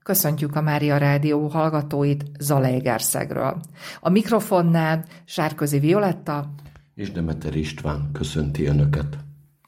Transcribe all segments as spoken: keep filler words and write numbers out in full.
Köszöntjük a Mária Rádió hallgatóit Zalaegerszegről. A mikrofonnál Sárközi Violetta és Demeter István köszönti Önöket.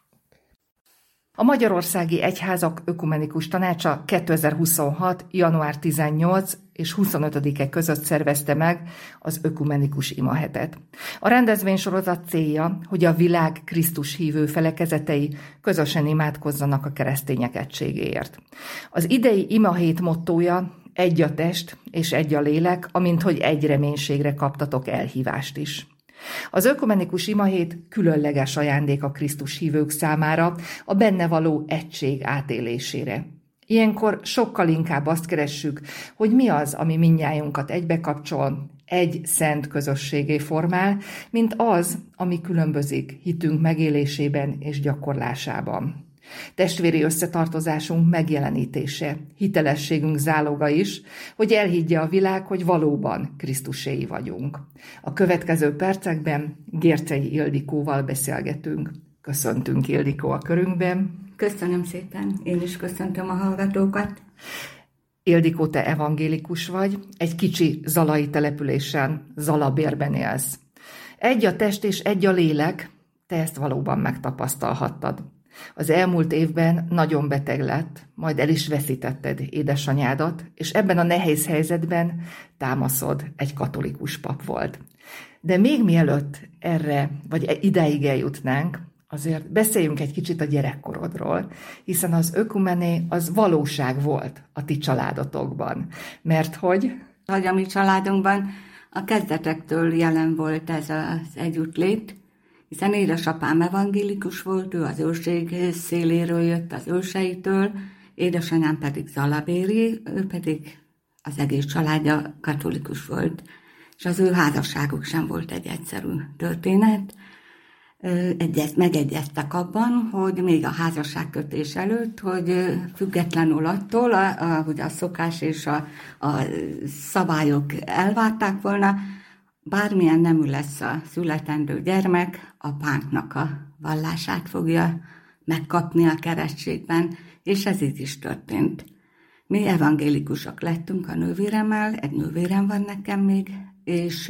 A Magyarországi Egyházak Ökumenikus Tanácsa kétezer-huszonhat. január tizennyolcadika és huszonötödike között szervezte meg az Ökumenikus Imahetet. A rendezvénysorozat célja, hogy a világ Krisztus hívő felekezetei közösen imádkozzanak a keresztények egységéért. Az idei imahét mottója egy a test és egy a lélek, amint hogy egy reménységre kaptatok elhívást is. Az ökumenikus imahét különleges ajándék a Krisztus hívők számára, a benne való egység átélésére. Ilyenkor sokkal inkább azt keressük, hogy mi az, ami mindnyájunkat egybekapcsol, egy szent közösségé formál, mint az, ami különbözik hitünk megélésében és gyakorlásában. Testvéri összetartozásunk megjelenítése, hitelességünk záloga is, hogy elhiggye a világ, hogy valóban Krisztuséi vagyunk. A következő percekben Gérczei Ildikóval beszélgetünk. Köszöntünk, Ildikó, a körünkben. Köszönöm szépen, én is köszöntöm a hallgatókat. Ildikó, te evangélikus vagy, egy kicsi zalai településen, Zalabérben élsz. Egy a test és egy a lélek, te ezt valóban megtapasztalhattad. Az elmúlt évben nagyon beteg lett, majd el is veszítetted édesanyádat, és ebben a nehéz helyzetben támaszod egy katolikus pap volt. De még mielőtt erre, vagy idáig eljutnánk, azért beszéljünk egy kicsit a gyerekkorodról, hiszen az ökumené az valóság volt a ti családotokban, mert hogy... Hogy a mi családunkban a kezdetektől jelen volt ez az együttlét, hiszen édesapám evangélikus volt, ő az őrség széléről jött, az őseitől, édesanyám pedig zalabéri, ő pedig az egész családja katolikus volt, és az ő házasságuk sem volt egy egyszerű történet. Egyez, megegyeztek abban, hogy még a házasságkötés előtt, hogy függetlenül attól, hogy a szokás és a, a szabályok elvárták volna, bármilyen nemű lesz a születendő gyermek, apánknak a vallását fogja megkapni a keresztségben, és ez így is történt. Mi evangélikusok lettünk a nővéremmel, egy nővérem van nekem még, és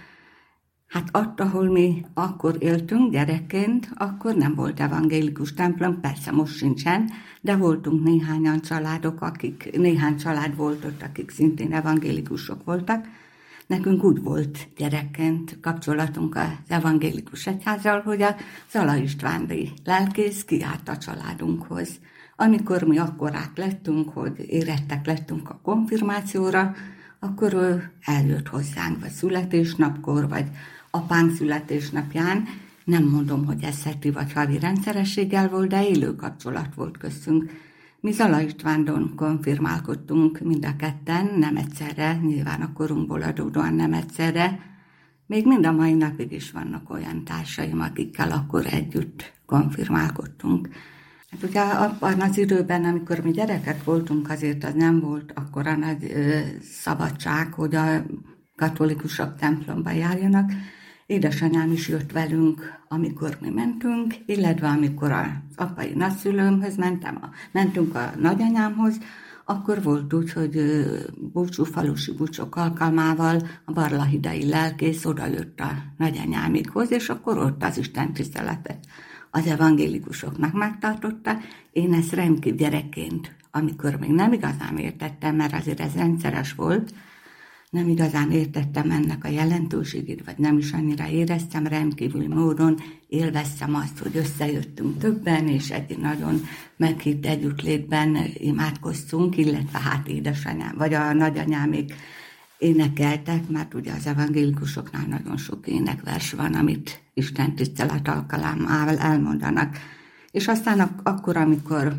hát ott, ahol mi akkor éltünk gyerekként, akkor nem volt evangélikus templom, persze most sincsen, de voltunk néhányan családok, akik, néhány család volt ott, akik szintén evangélikusok voltak. Nekünk úgy volt gyerekként kapcsolatunk az evangélikus egyházzal, hogy a Zala Istváni lelkész kiállt a családunkhoz. Amikor mi akkorák lettünk, hogy érettek lettünk a konfirmációra, akkor ő eljött hozzánk, vagy születésnapkor, vagy apánk születésnapján. Nem mondom, hogy ez heti vagy havi rendszerességgel volt, de élő kapcsolat volt köztünk. Mi Zala Istvándon konfirmálkodtunk mind a ketten, nem egyszerre, nyilván a korunkból adódóan nem egyszerre. Még mind a mai napig is vannak olyan társaim, akikkel akkor együtt konfirmálkodtunk. Hát ugye abban az időben, amikor mi gyerekek voltunk, azért az nem volt akkora nagy ö, szabadság, hogy a katolikusok templomba járjanak. Édesanyám is jött velünk, amikor mi mentünk, illetve amikor az apai nagyszülőmhöz mentem, a, mentünk a nagyanyámhoz, akkor volt úgy, hogy búcsú, falusi búcsok alkalmával a barlahidai lelkész odajött a nagyanyámikhoz, és akkor ott az Isten tiszteletet az evangélikusoknak megtartotta. Én ezt rendkívül gyerekként, amikor még nem igazán értettem, mert azért ez rendszeres volt, nem igazán értettem ennek a jelentőségét, vagy nem is annyira éreztem, rendkívüli módon élveztem azt, hogy összejöttünk többen, és egy nagyon meghitt együttlétben imádkoztunk, illetve hát édesanyám, vagy a nagyanyámék énekeltek, mert ugye az evangélikusoknál nagyon sok énekvers van, amit Isten tisztelet alkalmával elmondanak. És aztán ak- akkor, amikor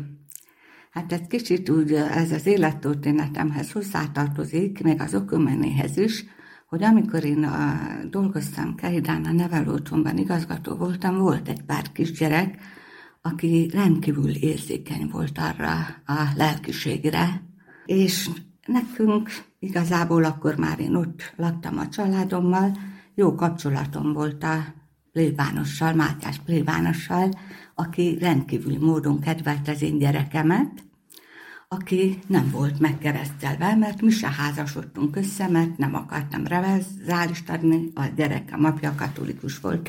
hát egy kicsit úgy ez az élettörténetemhez hozzátartozik, még az ökumenéhez is, hogy amikor én a, dolgoztam Keridán, a nevelőotthonban igazgató voltam, volt egy pár kisgyerek, aki rendkívül érzékeny volt arra a lelkiségre, és nekünk igazából akkor már én ott laktam a családommal, jó kapcsolatom volt a plébánossal, Mátyás plébánossal, aki rendkívüli módon kedvelt az én gyerekemet. aki nem volt megkeresztelve, mert mi se házasodtunk össze, mert nem akartam revezálist adni, a gyerekem apja katolikus volt.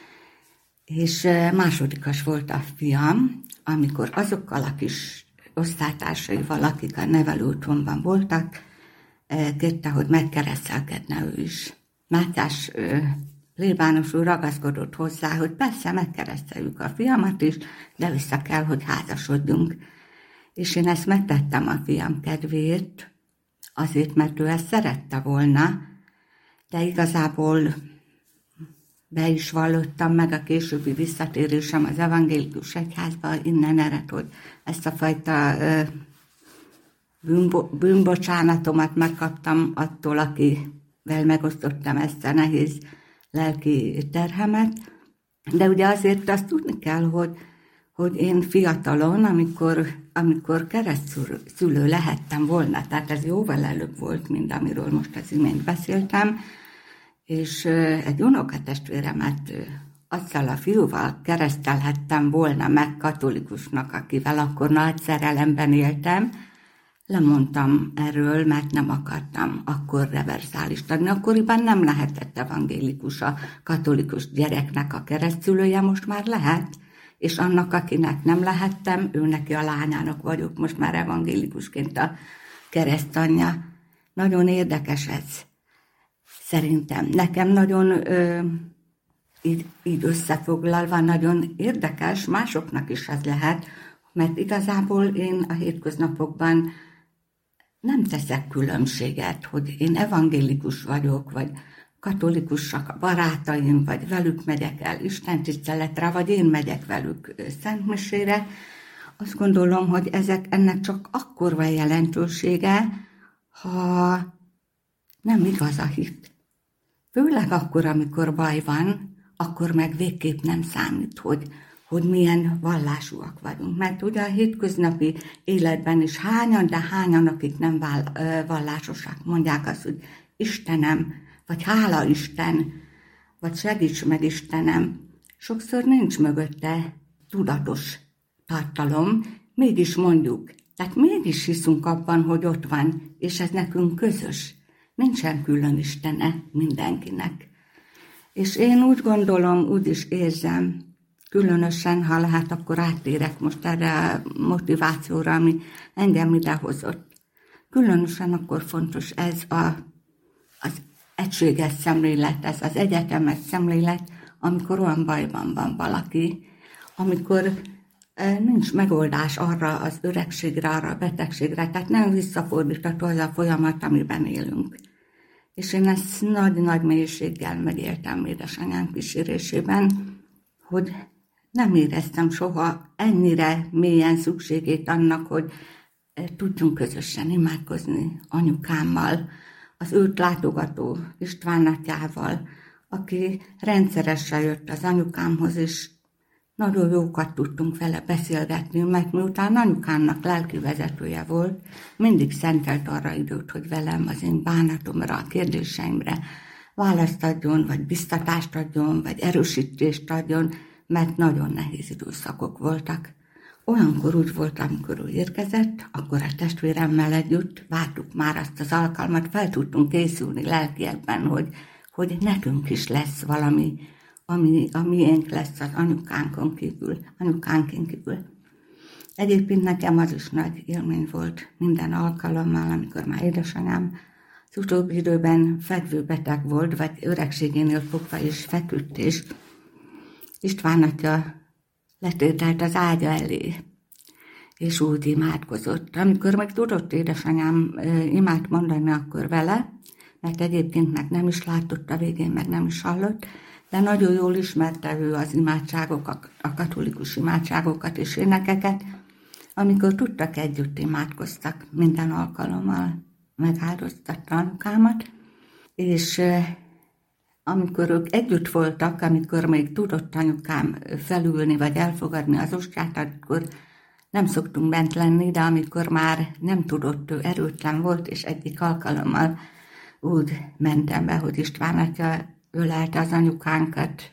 És másodikas volt a fiam, amikor azokkal a kis osztálytársaival, akik a nevelőotthonban voltak, kérte, hogy megkeresztelkedne ő is. Mátyás plébános úr ragaszkodott hozzá, hogy persze megkereszteljük a fiamat is, de vissza kell, hogy házasodjunk. És én ezt megtettem a fiam kedvéért, azért, mert ő ezt szerette volna, de igazából be is vallottam meg a későbbi visszatérésem az evangélikus egyházba, innen ered, hogy ezt a fajta bűnbo- bűnbocsánatomat megkaptam attól, akivel megosztottam ezt a nehéz lelki terhemet. De ugye azért azt tudni kell, hogy, hogy én fiatalon, amikor, amikor keresztszülő lehettem volna, tehát ez jóval előbb volt, mint amiről most az imént beszéltem, és egy unokatestvéremet azzal a fiúval keresztelhettem volna meg katolikusnak, akivel akkor nagy szerelemben éltem. Lemondtam erről, mert nem akartam akkor reverzálist adni. Akkoriban nem lehetett evangélikus a katolikus gyereknek a keresztszülője, most már lehet, és annak, akinek nem lehettem, ő neki a lányának vagyok most már evangélikusként a keresztanyja. Nagyon érdekes ez. Szerintem nekem nagyon ö, így, így összefoglalva nagyon érdekes, másoknak is ez lehet, mert igazából én a hétköznapokban nem teszek különbséget, hogy én evangélikus vagyok, vagy katolikusak a barátaim, vagy velük megyek el istentiszteletre, vagy én megyek velük szentmisére. Azt gondolom, hogy ezek, ennek csak akkor van jelentősége, ha nem igaz a hit. Főleg akkor, amikor baj van, akkor meg végképp nem számít, hogy, hogy milyen vallásúak vagyunk. Mert ugye a hétköznapi életben is hányan, de hányan, akik nem vallásosak, mondják azt, hogy Istenem, vagy hála Isten, vagy segíts meg Istenem. Sokszor nincs mögötte tudatos tartalom, mégis mondjuk. Tehát mégis hiszünk abban, hogy ott van, és ez nekünk közös. Nincsen külön Istene mindenkinek. És én úgy gondolom, úgy is érzem, különösen, ha lehet, akkor áttérek most erre a motivációra, ami engem idehozott. Különösen akkor fontos ez a, az egységes szemlélet, ez az egyetemes szemlélet, amikor olyan bajban van valaki, amikor nincs megoldás arra az öregségre, arra a betegségre, tehát nem visszafordítható az a folyamat, amiben élünk. És én ezt nagy-nagy mélységgel megéltem édesanyám kísérésében, hogy nem éreztem soha ennyire mélyen szükségét annak, hogy tudjunk közösen imádkozni anyukámmal, az őt látogató István atyával, aki rendszeresen jött az anyukámhoz, és nagyon jókat tudtunk vele beszélgetni, mert miután anyukámnak lelkivezetője volt, mindig szentelt arra időt, hogy velem az én bánatomra, a kérdéseimre választ adjon, vagy biztatást adjon, vagy erősítést adjon, mert nagyon nehéz időszakok voltak. Olyankor úgy volt, amikor ő érkezett, akkor a testvéremmel együtt vártuk már azt az alkalmat, fel tudtunk készülni lelkiekben, hogy, hogy nekünk is lesz valami, ami a miénk lesz az anyukánkon kívül, anyukánkon kívül. Egyébként nekem az is nagy élmény volt minden alkalommal, amikor már édesanyám az utóbbi időben fekvőbeteg volt, vagy öregségénél fogva is feküdt, és István atya letérdelt az ágya elé, és úgy imádkozott. Amikor meg tudott édesanyám imád mondani, akkor vele, mert egyébként meg nem is látott a végén, meg nem is hallott, de nagyon jól ismerte ő az imádságokat, a katolikus imádságokat és énekeket, amikor tudtak, együtt imádkoztak, minden alkalommal megáldoztatta anyukámat, és amikor ők együtt voltak, amikor még tudott anyukám felülni, vagy elfogadni az ostját, akkor nem szoktunk bent lenni, de amikor már nem tudott, ő erőtlen volt, és egyik alkalommal úgy mentem be, hogy István atya ölelte az anyukánkat,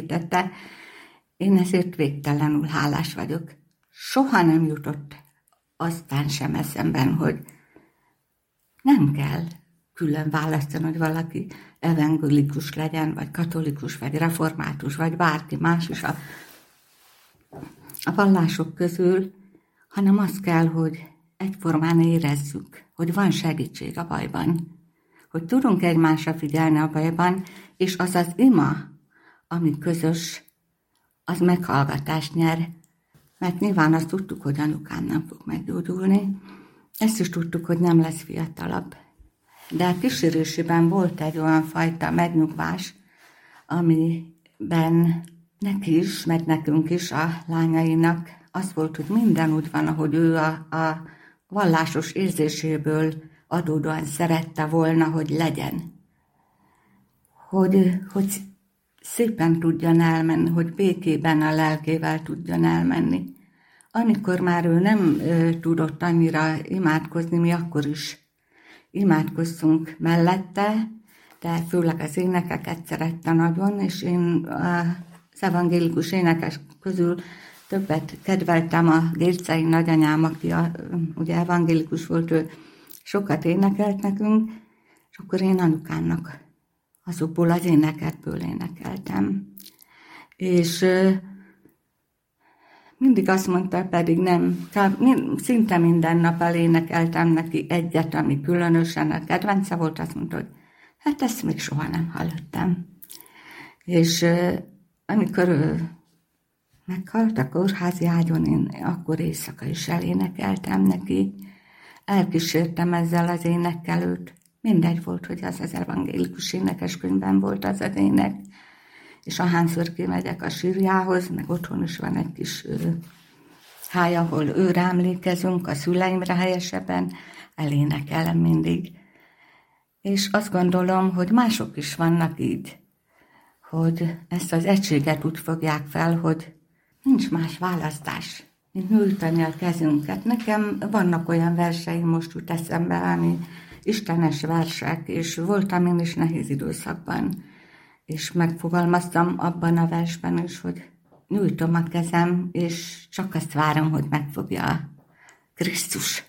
felsegítette. Én ezért végtelenül hálás vagyok. Soha nem jutott aztán sem eszemben, hogy nem kell külön választani, hogy valaki evangélikus legyen, vagy katolikus, vagy református, vagy bárki más is a, a vallások közül, hanem az kell, hogy egyformán érezzük, hogy van segítség a bajban, hogy tudunk egymásra figyelni a bajban, és az az ima, ami közös, az meghallgatást nyer, mert nyilván azt tudtuk, hogy anyukám nem fog meggyógyulni, ezt is tudtuk, hogy nem lesz fiatalabb. De a kísérésében volt egy olyan fajta megnyugvás, amiben neki is, meg nekünk is, a lányainak az volt, hogy minden úgy van, ahogy ő a, a vallásos érzéséből adódóan szerette volna, hogy legyen. Hogy, hogy szépen tudjon elmenni, hogy békében a lelkével tudjon elmenni. Amikor már ő nem ö, tudott annyira imádkozni, mi akkor is imádkozzunk mellette, de főleg az énekeket szerette nagyon, és én az evangélikus énekes közül többet kedveltem a Gérczei nagyanyám, aki a, ugye evangélikus volt, ő sokat énekelt nekünk, és akkor én anyukámnak azokból az énekekből énekeltem. És mindig azt mondta, pedig nem, szinte minden nap elénekeltem neki egyet, ami különösen a kedvence volt, azt mondta, hogy hát ezt még soha nem hallottam. És amikor ő meghalt a kórházi ágyon, én akkor éjszaka is elénekeltem neki, elkísértem ezzel az énekkel őt. Mindegy volt, hogy az az evangélikus énekeskönyvben volt az az ének, és ahányszor kimegyek a sírjához, meg otthon is van egy kis ő, háj, ahol őre emlékezünk, a szüleimre helyesebben, elénekelem mindig. És azt gondolom, hogy mások is vannak így, hogy ezt az egységet úgy fogják fel, hogy nincs más választás, mint nyújtani a kezünket. Nekem vannak olyan verseim, most jut eszembe, ami istenes versek, és voltam én is nehéz időszakban, és megfogalmaztam abban a versben is, hogy nyújtom a kezem, és csak azt várom, hogy megfogja Krisztus.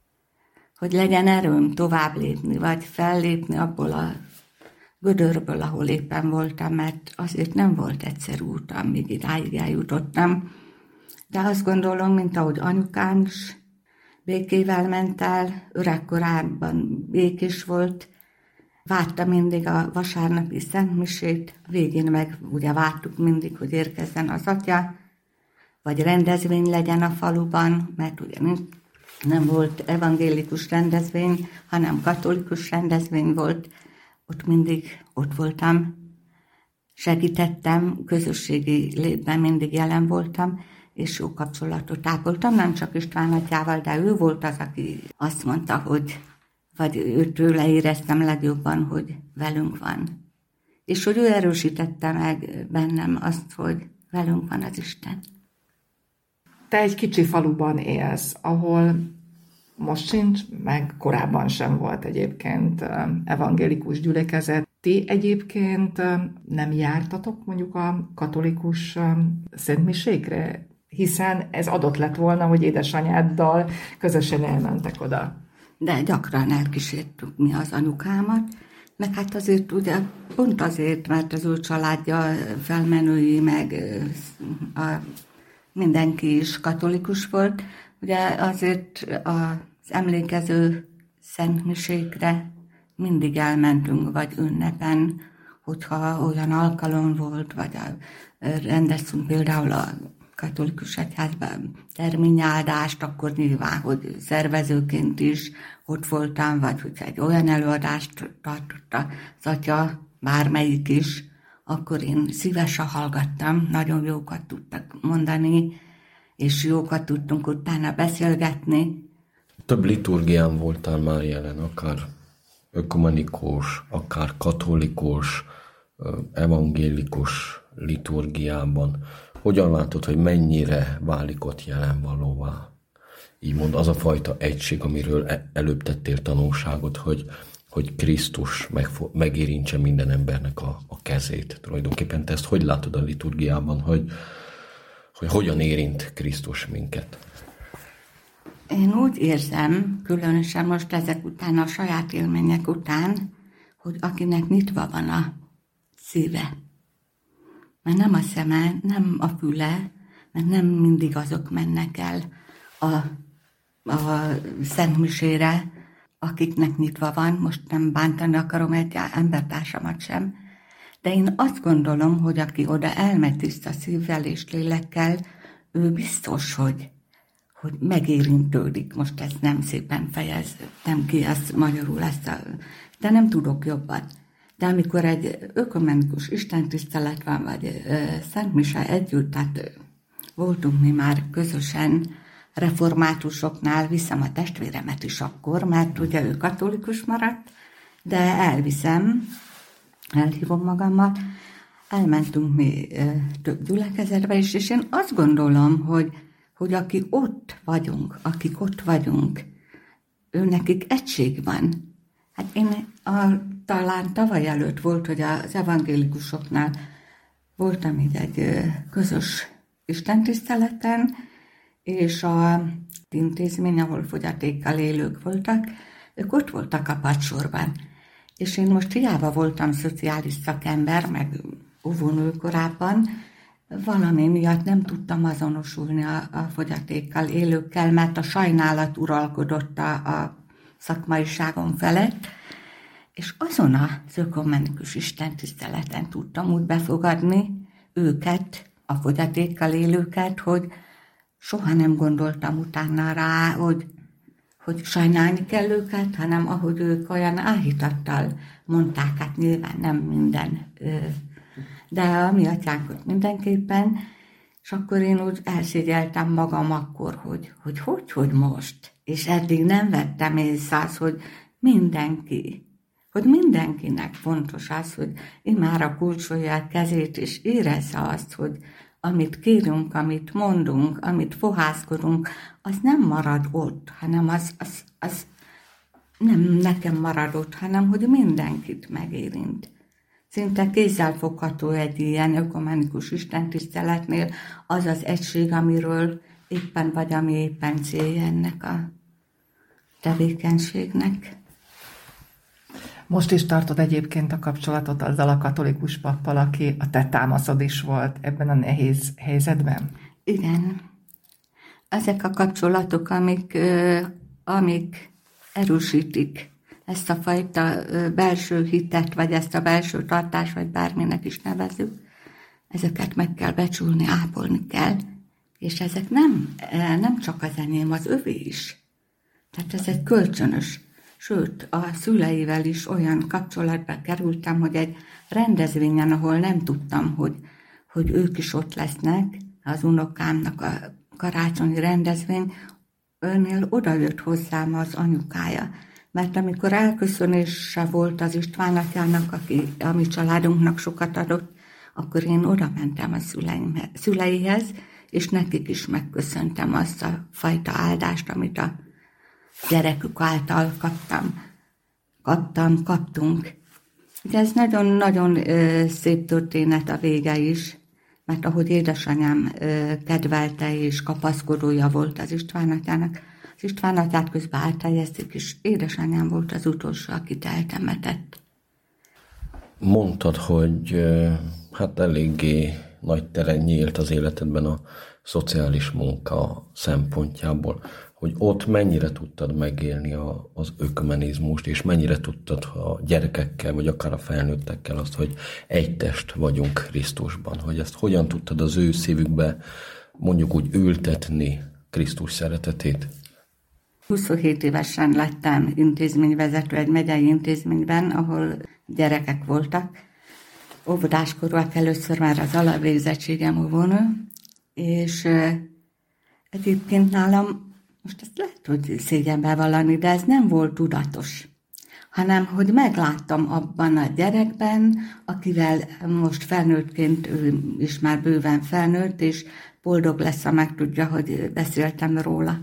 Hogy legyen erőm tovább lépni, vagy fellépni abból a gödörből, ahol éppen voltam, mert azért nem volt egyszerű útam, míg idáig eljutottam. De azt gondolom, mint ahogy anyukám is békével ment el, öregkorában békés volt, várta mindig a vasárnapi szentmisét, a végén meg ugye vártuk mindig, hogy érkezzen az atya, vagy rendezvény legyen a faluban, mert ugye nem volt evangélikus rendezvény, hanem katolikus rendezvény volt, ott mindig ott voltam, segítettem, közösségi létben mindig jelen voltam, és jó kapcsolatot ápoltam, nem csak István atyával, de ő volt az, aki azt mondta, hogy vagy őtőle éreztem legjobban, hogy velünk van. És hogy ő erősítette meg bennem azt, hogy velünk van az Isten. Te egy kicsi faluban élsz, ahol most sincs, meg korábban sem volt egyébként evangélikus gyülekezet. Ti egyébként nem jártatok mondjuk a katolikus szentmisékre? Hiszen ez adott lett volna, hogy édesanyáddal közösen elmentek oda. De gyakran elkísértük mi az anyukámat, meg hát azért ugye pont azért, mert az ő családja felmenői, meg a, mindenki is katolikus volt, ugye azért az emlékező szentmisékre mindig elmentünk, vagy ünnepen, hogyha olyan alkalom volt, vagy a, rendeztünk például a katolikus egyházban terményáldást, akkor nyilván, hogy szervezőként is ott voltam, vagy hogyha egy olyan előadást tartott az atya, bármelyik is, akkor én szívesen hallgattam, nagyon jókat tudtak mondani, és jókat tudtunk utána beszélgetni. Több liturgián voltál már jelen, akár ökumenikus, akár katolikus, evangélikus liturgiában. Hogyan látod, hogy mennyire válik ott jelenvalóvá? Így mond, az a fajta egység, amiről előbb tettél tanulságot, hogy, hogy Krisztus megfo- megérintse minden embernek a, a kezét. Tulajdonképpen te ezt hogy látod a liturgiában, hogy, hogy hogyan érint Krisztus minket? Én úgy érzem, különösen most ezek után, a saját élmények után, hogy akinek nyitva van a szíve. Mert nem a szeme, nem a füle, mert nem mindig azok mennek el a, a szentmisére, akiknek nyitva van. Most nem bántani akarom egy embertársamat sem, de én azt gondolom, hogy aki oda elmegy tiszta szívvel és lélekkel, ő biztos, hogy, hogy megérintődik. Most ezt nem szépen fejeztem ki, ezt magyarul, ezt a, de nem tudok jobban. De amikor egy ökumenikus istentisztelet van, vagy ö, szentmise együtt, tehát voltunk mi már közösen reformátusoknál, viszem a testvéremet is akkor, mert ugye ő katolikus maradt, de elviszem, elhívom magammal, elmentünk mi ö, több gyülekezetbe is, és én azt gondolom, hogy, hogy aki ott vagyunk, akik ott vagyunk, ő nekik egység van. Hát én a, talán tavaly előtt volt, hogy az evangélikusoknál voltam így egy ö, közös istentiszteleten, és a intézmény, ahol fogyatékkal élők voltak, ők ott voltak a padsorban. És én most hiába voltam szociális szakember, meg óvónő korábban, valami miatt nem tudtam azonosulni a, a fogyatékkal élőkkel, mert a sajnálat uralkodott a, a szakmaiságom felett, és azon az ökumenikus istentiszteleten tudtam úgy befogadni őket, a fogyatékkal élőket, hogy soha nem gondoltam utána rá, hogy, hogy sajnálni kell őket, hanem ahogy ők olyan áhítattal mondták, hát nyilván nem minden, de a mi atyánkot mindenképpen, és akkor én úgy elszégyeltem magam akkor, hogy hogy, hogy, hogy most, és eddig nem vettem észre az, hogy mindenki, hogy mindenkinek fontos az, hogy imára kulcsolja a kezét, és érezze azt, hogy amit kérünk, amit mondunk, amit fohászkodunk, az nem marad ott, hanem az, az, az nem nekem marad ott, hanem hogy mindenkit megérint. Szinte kézzelfogható egy ilyen ökumenikus istentiszteletnél az az egység, amiről éppen vagy ami éppen célja ennek a tevékenységnek. Most is tartod egyébként a kapcsolatot azzal a katolikus pappal, aki a te támaszod is volt ebben a nehéz helyzetben? Igen. Ezek a kapcsolatok, amik, amik erősítik ezt a fajta belső hitet, vagy ezt a belső tartást, vagy bárminek is nevezzük, ezeket meg kell becsülni, ápolni kell, és ezek nem, nem csak az enyém, az övé is. Tehát ez egy kölcsönös. Sőt, a szüleivel is olyan kapcsolatba kerültem, hogy egy rendezvényen, ahol nem tudtam, hogy, hogy ők is ott lesznek, az unokámnak a karácsonyi rendezvény, őnél odajött hozzám az anyukája. Mert amikor elköszönése volt az István atyának, aki a mi családunknak sokat adott, akkor én oda mentem a szüleihez, és nekik is megköszöntem azt a fajta áldást, amit a gyerekük által kaptam, kaptam, kaptunk. De ez nagyon-nagyon szép történet a vége is, mert ahogy édesanyám ö, kedvelte és kapaszkodója volt az István atyának, az István atyát közben átteljesztik, és édesanyám volt az utolsó, akit eltemetett. Mondtad, hogy hát eléggé nagy teren nyílt az életedben a szociális munka szempontjából, hogy ott mennyire tudtad megélni a, az ökumenizmust, és mennyire tudtad a gyerekekkel, vagy akár a felnőttekkel azt, hogy egy test vagyunk Krisztusban, hogy ezt hogyan tudtad az ő szívükbe mondjuk úgy ültetni Krisztus szeretetét? huszonhét évesen lettem intézményvezető egy megyei intézményben, ahol gyerekek voltak. Óvodáskorúak, először már az alapvégzettségem óvónő, és egyébként nálam, most ezt lehet, hogy szégyenbe vallani, de ez nem volt tudatos, hanem hogy megláttam abban a gyerekben, akivel most felnőttként, ő is már bőven felnőtt, és boldog lesz, ha megtudja, hogy beszéltem róla.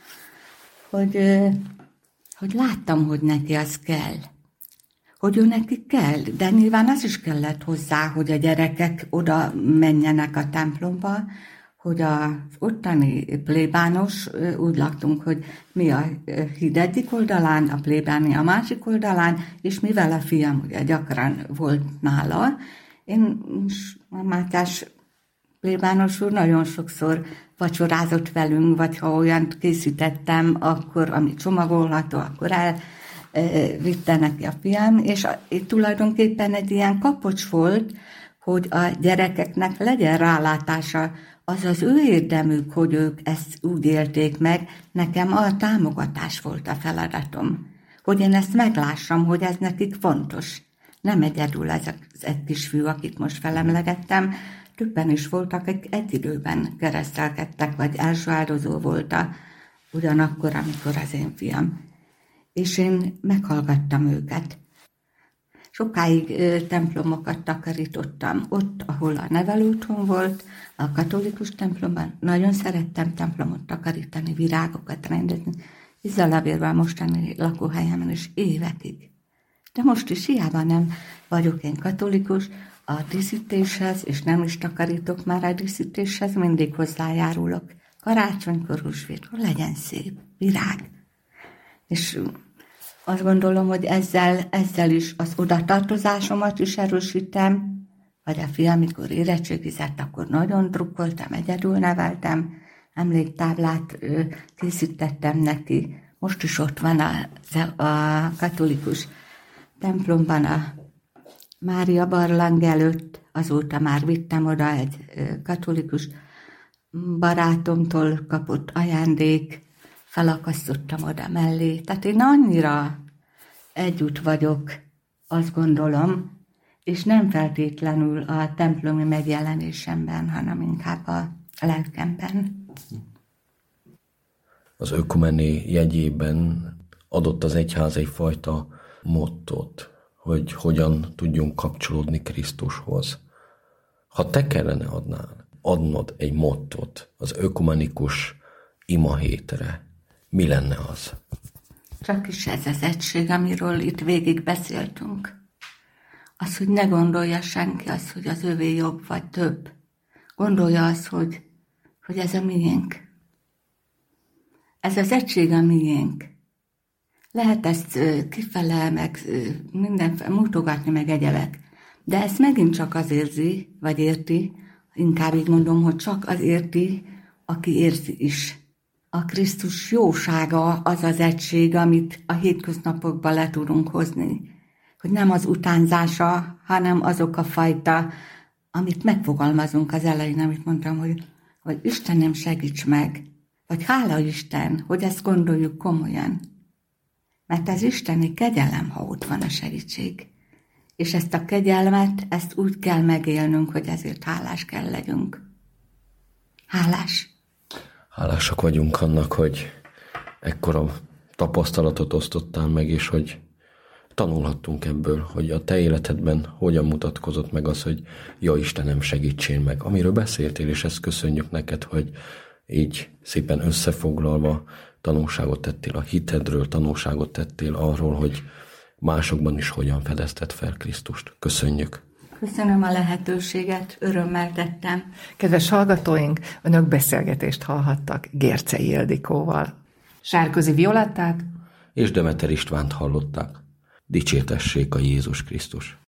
Hogy, hogy láttam, hogy neki az kell. Hogy ő neki kell, de nyilván az is kellett hozzá, hogy a gyerekek oda menjenek a templomba, hogy az ottani plébános, úgy laktunk, hogy mi a híd egyik oldalán, a plébáni a másik oldalán, és mivel a fiam ugye gyakran volt nála, én a Mátyás plébános úr nagyon sokszor vacsorázott velünk, vagy ha olyant készítettem, akkor, ami csomagolható, akkor elvitte neki a fiam, és itt tulajdonképpen egy ilyen kapocs volt, hogy a gyerekeknek legyen rálátása, az az ő érdemük, hogy ők ezt úgy élték meg, nekem a támogatás volt a feladatom, hogy én ezt meglássam, hogy ez nekik fontos. Nem egyedül ez az egy kisfiú, akit most felemlegettem, többen is voltak, akik egy időben keresztelkedtek, vagy első áldozó volt a, ugyanakkor, amikor az én fiam. És én meghallgattam őket. Sokáig ö, templomokat takarítottam. Ott, ahol a nevelőotthon volt, a katolikus templomban, nagyon szerettem templomot takarítani, virágokat rendezni. Izzalabérben, mostani lakóhelyemen is évekig. De most is hiába nem vagyok én katolikus, a díszítéshez, és nem is takarítok már a díszítéshez, mindig hozzájárulok. Karácsonykor, húsvétkor legyen szép, virág. És azt gondolom, hogy ezzel, ezzel is az odatartozásomat is erősítem, vagy a fiam, amikor érettségizett, akkor nagyon drukkoltam, egyedül neveltem, emléktáblát készítettem neki. Most is ott van a, a katolikus templomban a Mária barlang előtt, azóta már vittem oda egy katolikus barátomtól kapott ajándék, felakasztottam oda mellé. Tehát én annyira együtt vagyok, azt gondolom, és nem feltétlenül a templomi megjelenésemben, hanem inkább a lelkemben. Az ökumeni jegyében adott az egyház egyfajta mottót, hogy hogyan tudjunk kapcsolódni Krisztushoz. Ha te kellene adnál, adnod egy mottót az ökumenikus ima hétre, mi lenne az? Csak is ez az egység, amiről itt végig beszéltünk. Az, hogy ne gondolja senki az, hogy az övé jobb vagy több. Gondolja az, hogy, hogy ez a miénk. Ez az egység a miénk. Lehet ezt kifele, meg mindenféle mutogatni, meg egyebek. De ezt megint csak az érzi, vagy érti, inkább így mondom, hogy csak az érti, aki érzi is. A Krisztus jósága az az egység, amit a hétköznapokban le tudunk hozni. Hogy nem az utánzása, hanem azok a fajta, amit megfogalmazunk az elején, amit mondtam, hogy, hogy Istenem, segíts meg, vagy hála Isten, hogy ezt gondoljuk komolyan. Mert ez isteni kegyelem, ha ott van a segítség. És ezt a kegyelmet, ezt úgy kell megélnünk, hogy ezért hálás kell legyünk. Hálás. Hálásak vagyunk annak, hogy ekkora tapasztalatot osztottál meg, és hogy tanulhattunk ebből, hogy a te életedben hogyan mutatkozott meg az, hogy ja Istenem, segítsél meg. Amiről beszéltél, és ezt köszönjük neked, hogy így szépen összefoglalva tanulságot tettél a hitedről, tanulságot tettél arról, hogy másokban is hogyan fedezted fel Krisztust. Köszönjük! Köszönöm a lehetőséget, örömmel tettem. Kedves hallgatóink, önök beszélgetést hallhattak Gérczei Ildikóval. Sárközi Violettát és Demeter Istvánt hallották. Dicsértessék a Jézus Krisztus!